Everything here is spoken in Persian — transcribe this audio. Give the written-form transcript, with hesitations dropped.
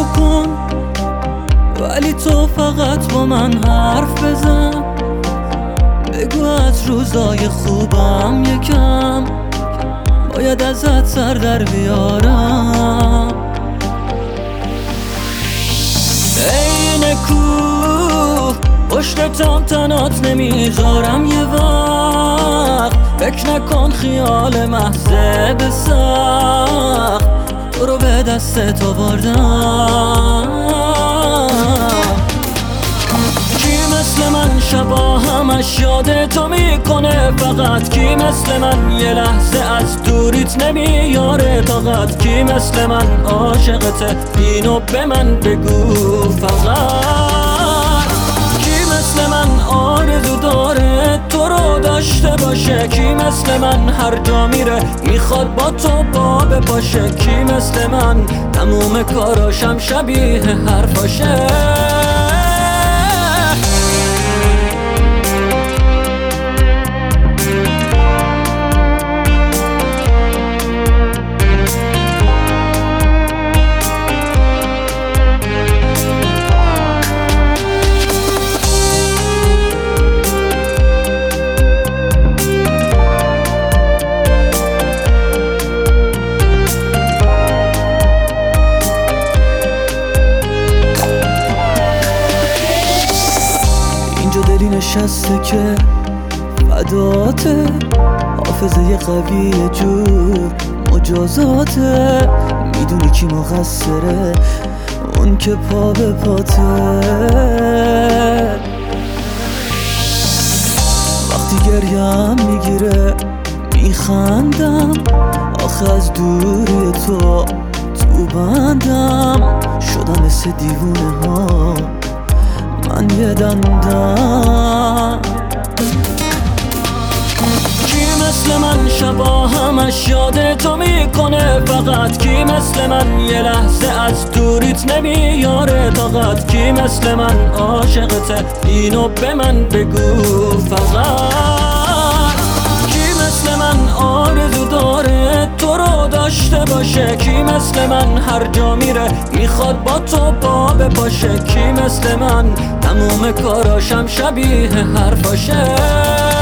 نکن، ولی تو فقط با من حرف بزن. بگو از روزای خوبم یکم، باید ازت سر در بیارم. عین کوه پشتم تنات نمیذارم یه وقت. فکر نکن خیال محضه به سخت، تو رو به دستت آوردم. کی مثل من شبا همش یاد تو میکنه فقط؟ کی مثل من یه لحظه از دوریت نمیاره طاقت؟ کی مثل من عاشقته؟ اینو به من بگو فقط. کی مثل من آرزو داره تو رو داشته باشه؟ کی مثل من هر جا میره میخواد با تو پا بپاشه؟ کی مثل من تموم کاراشم شبیه حرفاشه؟ دلی نشسته که فداته، حافظه قوی جور مجازاته. میدونی کی مقصره؟ اون که پا به پاته. وقتی گریم میگیره میخندم، آخه از دوری تو بندم شدم مثل دیوونه ها من یه دندم. کی مثل من شبا همش یاد تو میکنه فقط؟ کی مثل من یه لحظه از دوریت نمیاره طاقت؟ کی مثل من عاشقته؟ اینو به من بگو فقط. کی مثل من آرزو داره تو رو داشته باشه؟ کی مثل من هر جا میره میخواد با تو پا بپاشه؟ کی مثل من تموم کاراشم شبیه حرفاشه؟